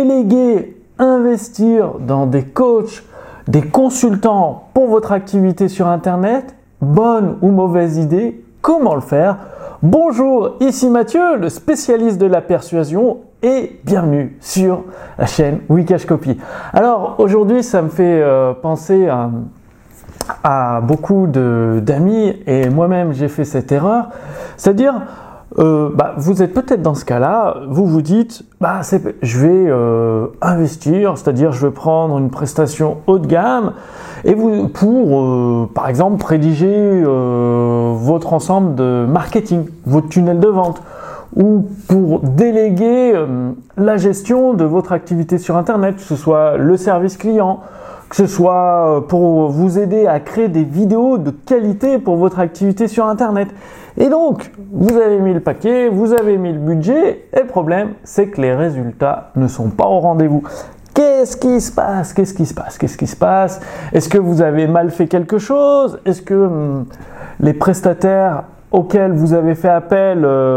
déléguer, investir dans des coachs, des consultants pour votre activité sur Internet? Bonne ou mauvaise idée? Comment le faire? Bonjour, ici Mathieu, le spécialiste de la persuasion et bienvenue sur la chaîne Wikash Copy. Alors aujourd'hui, ça me fait penser à beaucoup d'amis et moi-même j'ai fait cette erreur, c'est-à-dire vous êtes peut-être dans ce cas-là, vous vous dites je vais investir, c'est-à-dire je vais prendre une prestation haut de gamme et pour par exemple rédiger votre ensemble de marketing, votre tunnel de vente, ou pour déléguer la gestion de votre activité sur Internet, que ce soit le service client, que ce soit pour vous aider à créer des vidéos de qualité pour votre activité sur Internet. Et donc, vous avez mis le paquet, vous avez mis le budget, et le problème, c'est que les résultats ne sont pas au rendez-vous. Qu'est-ce qui se passe? Est-ce que vous avez mal fait quelque chose? Est-ce que les prestataires auxquels vous avez fait appel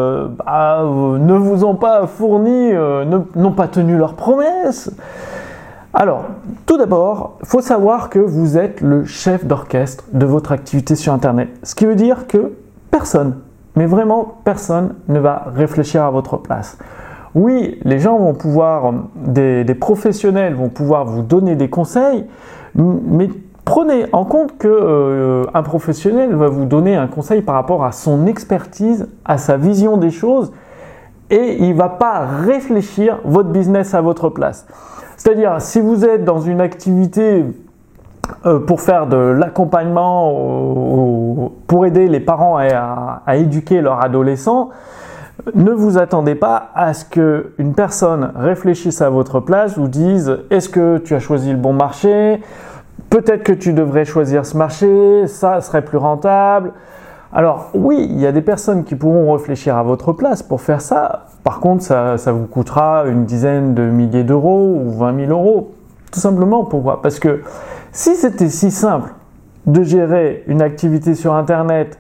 ne vous ont pas fourni, n'ont pas tenu leurs promesses? Alors, tout d'abord, il faut savoir que vous êtes le chef d'orchestre de votre activité sur Internet. Ce qui veut dire que personne, mais vraiment personne ne va réfléchir à votre place. Oui, les gens vont pouvoir, des professionnels vont pouvoir vous donner des conseils, mais prenez en compte qu'un professionnel va vous donner un conseil par rapport à son expertise, à sa vision des choses, et il ne va pas réfléchir votre business à votre place. C'est-à-dire, si vous êtes dans une activité pour faire de l'accompagnement, pour aider les parents à éduquer leurs adolescents, ne vous attendez pas à ce qu'une personne réfléchisse à votre place, vous dise « Est-ce que tu as choisi le bon marché ? Peut-être que tu devrais choisir ce marché, ça serait plus rentable. » Alors oui, il y a des personnes qui pourront réfléchir à votre place pour faire ça. Par contre, ça vous coûtera une dizaine de milliers d'euros ou 20 000 euros. Tout simplement, pourquoi? Parce que si c'était si simple de gérer une activité sur Internet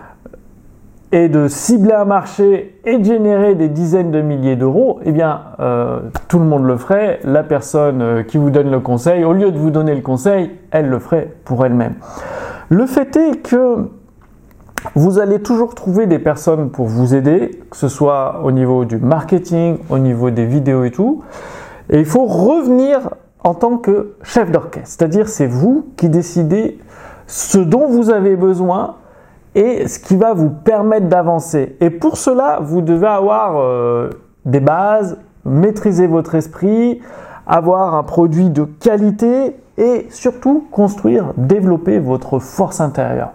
et de cibler un marché et de générer des dizaines de milliers d'euros, eh bien, tout le monde le ferait. La personne qui vous donne le conseil, au lieu de vous donner le conseil, elle le ferait pour elle-même. Le fait est que vous allez toujours trouver des personnes pour vous aider, que ce soit au niveau du marketing, au niveau des vidéos et tout. Et il faut revenir en tant que chef d'orchestre. C'est-à-dire, c'est vous qui décidez ce dont vous avez besoin et ce qui va vous permettre d'avancer. Et pour cela, vous devez avoir des bases, maîtriser votre esprit, avoir un produit de qualité et surtout construire, développer votre force intérieure.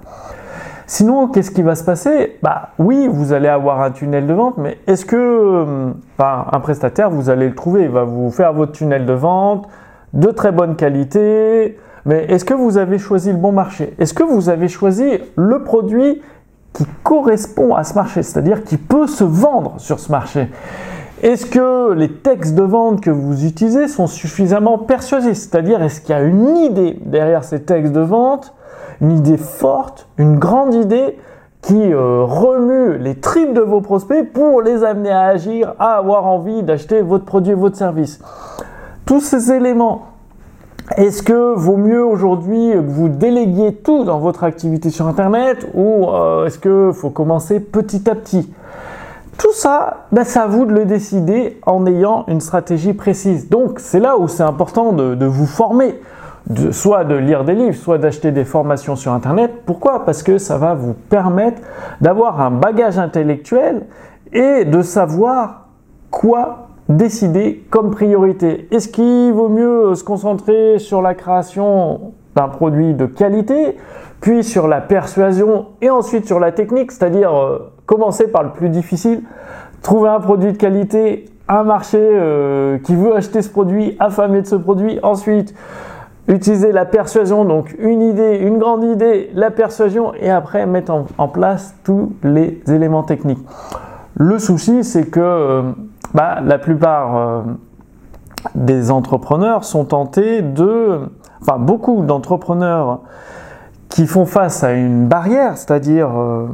Sinon, qu'est-ce qui va se passer? Oui, vous allez avoir un tunnel de vente, mais est-ce que un prestataire, vous allez le trouver, il va vous faire votre tunnel de vente de très bonne qualité, mais est-ce que vous avez choisi le bon marché? Est-ce que vous avez choisi le produit qui correspond à ce marché, c'est-à-dire qui peut se vendre sur ce marché? Est-ce que les textes de vente que vous utilisez sont suffisamment persuasifs? C'est-à-dire, est-ce qu'il y a une idée derrière ces textes de vente? Une idée forte, une grande idée qui remue les tripes de vos prospects pour les amener à agir, à avoir envie d'acheter votre produit et votre service. Tous ces éléments, est-ce que vaut mieux aujourd'hui que vous déléguiez tout dans votre activité sur Internet ou est-ce qu'il faut commencer petit à petit? Tout ça, c'est à vous de le décider en ayant une stratégie précise. Donc, c'est là où c'est important de vous former. Soit de lire des livres, soit d'acheter des formations sur Internet. Pourquoi? Parce que ça va vous permettre d'avoir un bagage intellectuel et de savoir quoi décider comme priorité. Est-ce qu'il vaut mieux se concentrer sur la création d'un produit de qualité, puis sur la persuasion et ensuite sur la technique, c'est-à-dire commencer par le plus difficile, trouver un produit de qualité, un marché qui veut acheter ce produit, affamé de ce produit, ensuite utiliser la persuasion, donc une idée, une grande idée, la persuasion et après mettre en place tous les éléments techniques. Le souci, c'est que la plupart des entrepreneurs sont tentés beaucoup d'entrepreneurs qui font face à une barrière, c'est-à-dire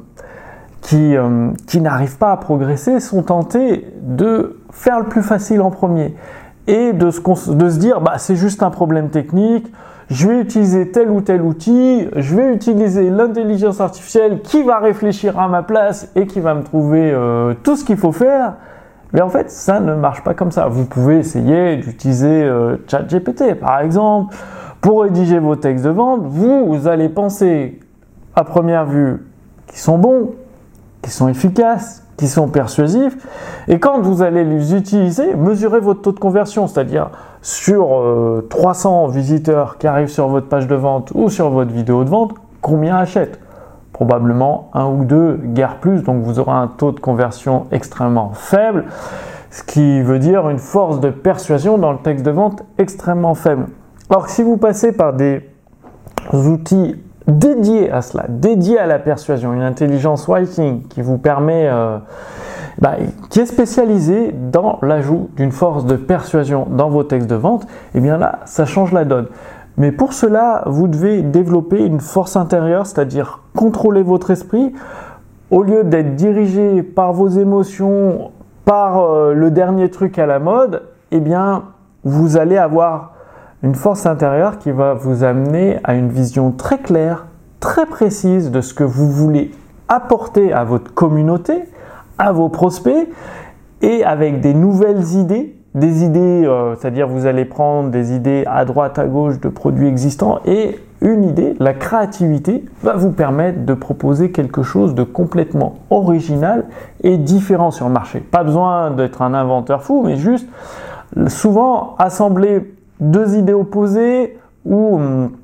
qui n'arrivent pas à progresser, sont tentés de faire le plus facile en premier. et de se dire bah, c'est juste un problème technique, je vais utiliser tel ou tel outil, je vais utiliser l'intelligence artificielle qui va réfléchir à ma place et qui va me trouver tout ce qu'il faut faire. Mais en fait, ça ne marche pas comme ça. Vous pouvez essayer d'utiliser ChatGPT, par exemple, pour rédiger vos textes de vente. Vous allez penser, à première vue, qu'ils sont bons, qu'ils sont efficaces, qu'ils sont persuasifs. Et quand vous allez les utiliser, mesurez votre taux de conversion, c'est-à-dire sur 300 visiteurs qui arrivent sur votre page de vente ou sur votre vidéo de vente, combien achètent ? Probablement 1 ou 2, guère plus, donc vous aurez un taux de conversion extrêmement faible, ce qui veut dire une force de persuasion dans le texte de vente extrêmement faible. Alors si vous passez par des outils dédiés à cela, dédiés à la persuasion, une intelligence writing qui vous permet, qui est spécialisée dans l'ajout d'une force de persuasion dans vos textes de vente, et bien là, ça change la donne. Mais pour cela, vous devez développer une force intérieure, c'est-à-dire contrôler votre esprit. Au lieu d'être dirigé par vos émotions, par le dernier truc à la mode, eh bien, vous allez avoir une force intérieure qui va vous amener à une vision très claire, très précise de ce que vous voulez apporter à votre communauté, à vos prospects, et avec des nouvelles idées. Des idées, c'est-à-dire vous allez prendre des idées à droite, à gauche de produits existants et une idée, la créativité, va vous permettre de proposer quelque chose de complètement original et différent sur le marché. Pas besoin d'être un inventeur fou, mais juste souvent assembler deux idées opposées ou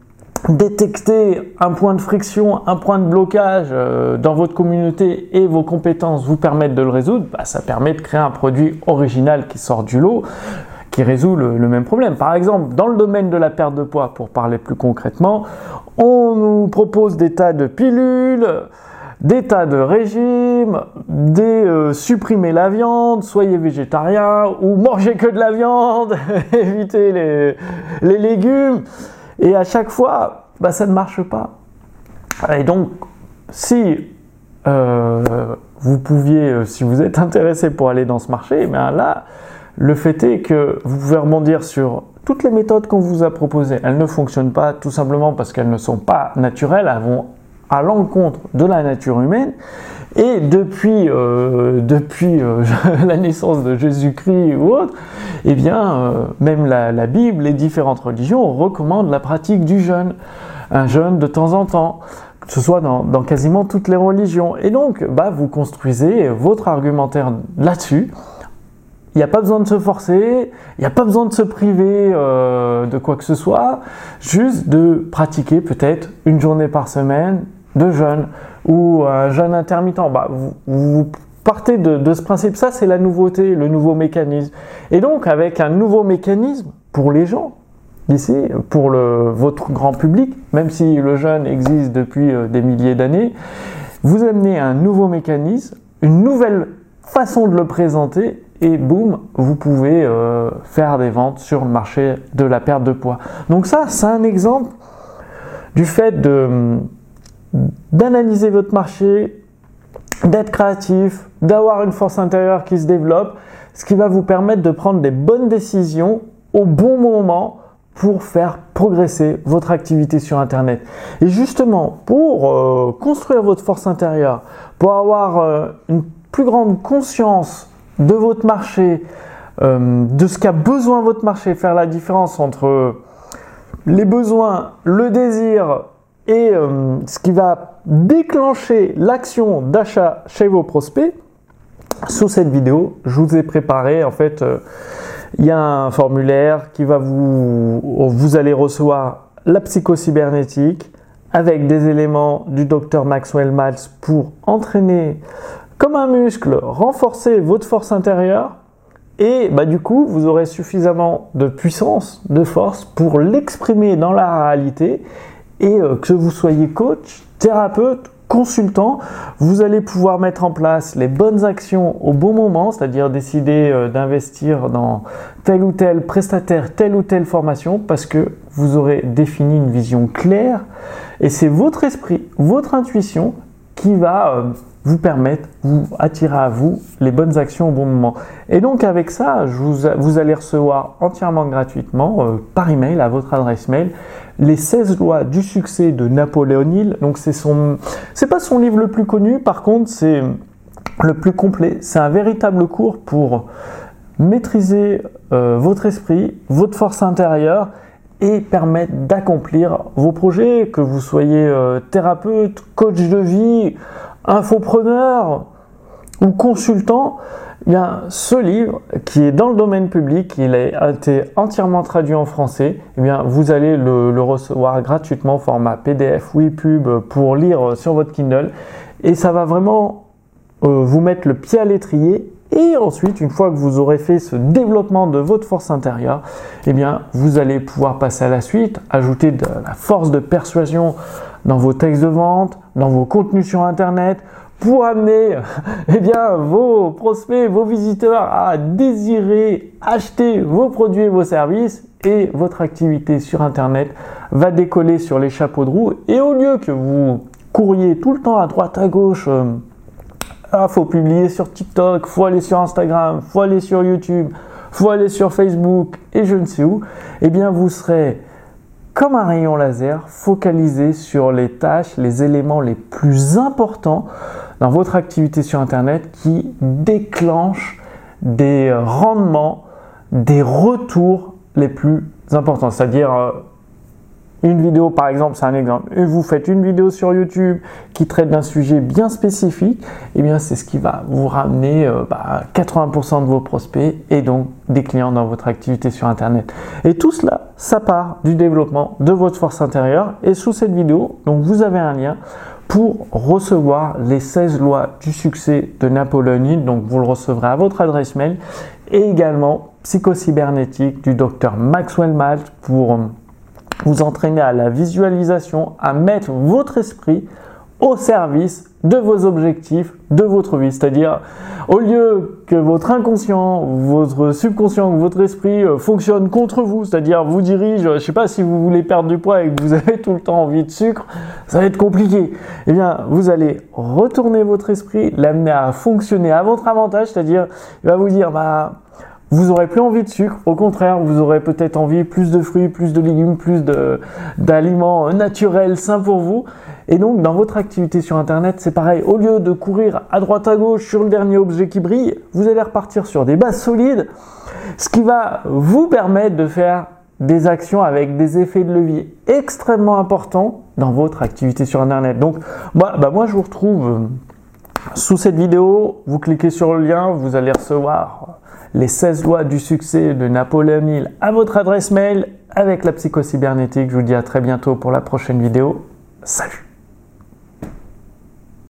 détecter un point de friction, un point de blocage dans votre communauté et vos compétences vous permettent de le résoudre, ça permet de créer un produit original qui sort du lot, qui résout le même problème. Par exemple, dans le domaine de la perte de poids, pour parler plus concrètement, on nous propose des tas de pilules, des tas de régimes, supprimer la viande, soyez végétarien ou mangez que de la viande, évitez les légumes. Et à chaque fois, ça ne marche pas. Et donc, si vous pouviez, si vous êtes intéressé pour aller dans ce marché, là, le fait est que vous pouvez rebondir sur toutes les méthodes qu'on vous a proposées. Elles ne fonctionnent pas tout simplement parce qu'elles ne sont pas naturelles, elles vont à l'encontre de la nature humaine. Et depuis la naissance de Jésus-Christ ou autre, même la Bible, les différentes religions recommandent la pratique du jeûne. Un jeûne de temps en temps, que ce soit dans quasiment toutes les religions. Et donc, vous construisez votre argumentaire là-dessus. Il n'y a pas besoin de se forcer, il n'y a pas besoin de se priver de quoi que ce soit, juste de pratiquer peut-être une journée par semaine de jeûne ou un jeûne intermittent. Vous partez de ce principe, ça c'est la nouveauté, le nouveau mécanisme. Et donc avec un nouveau mécanisme pour les gens, ici, pour votre grand public, même si le jeûne existe depuis des milliers d'années, vous amenez un nouveau mécanisme, une nouvelle façon de le présenter et boum, vous pouvez faire des ventes sur le marché de la perte de poids. Donc ça, c'est un exemple du fait d'analyser votre marché, d'être créatif, d'avoir une force intérieure qui se développe, ce qui va vous permettre de prendre des bonnes décisions au bon moment pour faire progresser votre activité sur Internet. Et justement, pour construire votre force intérieure, pour avoir une plus grande conscience de votre marché, de ce qu'a besoin votre marché, faire la différence entre les besoins, le désir et ce qui va déclencher l'action d'achat chez vos prospects, sous cette vidéo, je vous ai préparé, il y a un formulaire qui va vous allez recevoir la psychocybernétique avec des éléments du Dr Maxwell Maltz pour entraîner comme un muscle, renforcer votre force intérieure et du coup, vous aurez suffisamment de puissance, de force pour l'exprimer dans la réalité et que vous soyez coach, thérapeute, consultant, vous allez pouvoir mettre en place les bonnes actions au bon moment, c'est-à-dire décider d'investir dans tel ou tel prestataire, telle ou telle formation, parce que vous aurez défini une vision claire et c'est votre esprit, votre intuition qui va vous permettre, vous attirer à vous les bonnes actions au bon moment. Et donc avec ça, vous allez recevoir entièrement gratuitement par email à votre adresse mail les 16 lois du succès de Napoléon Hill. Donc c'est pas son livre le plus connu, par contre c'est le plus complet. C'est un véritable cours pour maîtriser votre esprit, votre force intérieure et permettre d'accomplir vos projets, que vous soyez thérapeute, coach de vie, infopreneur ou consultant. Eh bien, ce livre qui est dans le domaine public, il a été entièrement traduit en français, eh bien, vous allez le recevoir gratuitement au format PDF ou EPUB pour lire sur votre Kindle et ça va vraiment vous mettre le pied à l'étrier. Et ensuite, une fois que vous aurez fait ce développement de votre force intérieure, eh bien, vous allez pouvoir passer à la suite, ajouter de la force de persuasion dans vos textes de vente, dans vos contenus sur Internet, pour amener eh bien, vos prospects, vos visiteurs à désirer acheter vos produits et vos services. Et votre activité sur Internet va décoller sur les chapeaux de roue. Et au lieu que vous couriez tout le temps à droite à gauche, faut publier sur TikTok, faut aller sur Instagram, faut aller sur YouTube, faut aller sur Facebook et je ne sais où, eh bien vous serez comme un rayon laser focalisé sur les tâches, les éléments les plus importants dans votre activité sur Internet qui déclenchent des rendements, des retours les plus importants. C'est-à-dire une vidéo, par exemple, c'est un exemple. Vous faites une vidéo sur YouTube qui traite d'un sujet bien spécifique, et bien c'est ce qui va vous ramener 80% de vos prospects et donc des clients dans votre activité sur Internet. Et tout cela, ça part du développement de votre force intérieure. Et sous cette vidéo, donc vous avez un lien pour recevoir les 16 lois du succès de Napoléon Hill. Donc vous le recevrez à votre adresse mail et également Psychocybernétique du docteur Maxwell Maltz pour vous entraîner à la visualisation, à mettre votre esprit au service de vos objectifs, de votre vie. C'est-à-dire, au lieu que votre inconscient, votre subconscient ou votre esprit fonctionne contre vous, c'est-à-dire vous dirige, je ne sais pas si vous voulez perdre du poids et que vous avez tout le temps envie de sucre, ça va être compliqué. Eh bien, vous allez retourner votre esprit, l'amener à fonctionner à votre avantage, c'est-à-dire, il va vous dire, vous n'aurez plus envie de sucre, au contraire, vous aurez peut-être envie plus de fruits, plus de légumes, plus d'aliments naturels, sains pour vous. Et donc, dans votre activité sur Internet, c'est pareil. Au lieu de courir à droite à gauche sur le dernier objet qui brille, vous allez repartir sur des bases solides, ce qui va vous permettre de faire des actions avec des effets de levier extrêmement importants dans votre activité sur Internet. Donc, moi je vous retrouve sous cette vidéo. Vous cliquez sur le lien, vous allez recevoir les 16 lois du succès de Napoléon Hill à votre adresse mail avec la psychocybernétique. Je vous dis à très bientôt pour la prochaine vidéo. Salut!